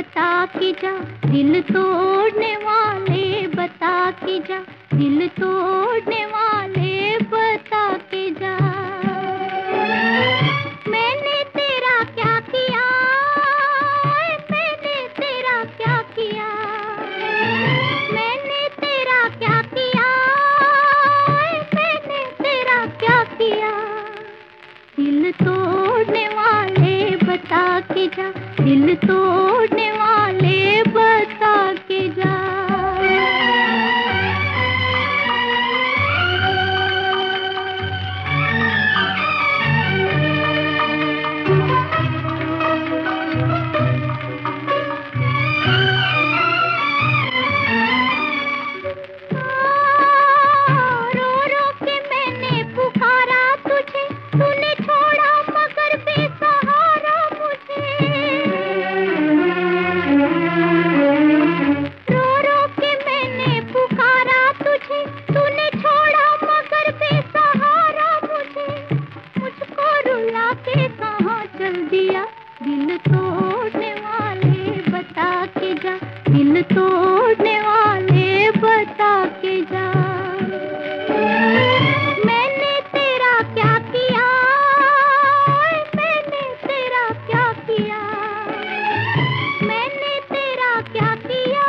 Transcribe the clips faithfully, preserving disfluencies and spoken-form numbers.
बता के जा, दिल तोड़ने वाले बता के जा, दिल तोड़ने वाले बता के जा। मैंने तेरा क्या किया, मैंने तेरा क्या किया, मैंने तेरा क्या किया, मैंने तेरा क्या किया। दिल तोड़ने वाले बता के जा, दिल तोड़ने वाले बता के जा। रो रो के मैंने पुकारा तुझे, तूने छोड़ा मगर बेसहारा मुझे। रो रो के मैंने पुकारा तुझे, तूने छोड़ा मगर बेसहारा मुझे। मुझको रुला के कहाँ चल दिया, दिल तोड़ने वाले बता के जा, दिल तोड़ने वाले बता के जा। मैंने तेरा क्या किया, मैंने तेरा क्या किया, मैंने तेरा क्या किया,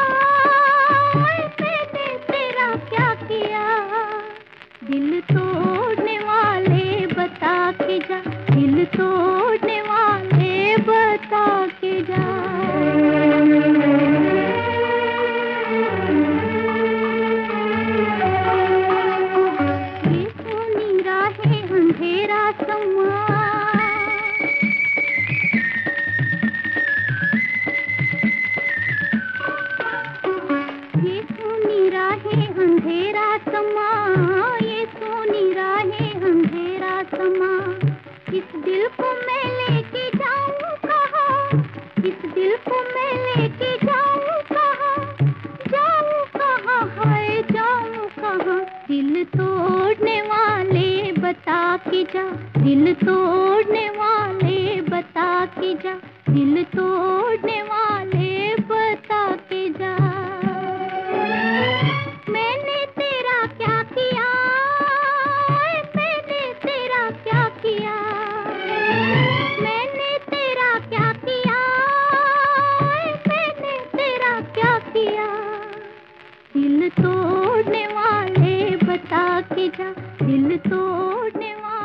मैंने तेरा क्या किया। दिल तोड़ने वाले बता के जा, दिल तोड़ने वाले बता के जा। ये सोनी राहें अंधेरा समा, ये सोनी राहें अंधेरा समा, ये सोनी राहें अंधेरा समा। इस दिल को मैं लेके जाऊं कहाँ, इस दिल को मैं लेके जाऊं कहाँ, जाऊं कहाँ है जाऊं कहाँ। दिल तोड़ने वाले बता के जा, दिल तोड़ने वाले बता के जा, दिल तोड़ने वाले बता के जा। मैंने तेरा क्या किया, मैंने तेरा क्या किया, मैंने तेरा क्या किया, मैंने तेरा क्या किया। दिल तोड़ने वाले बता के जा, दिल तोड़ने वाले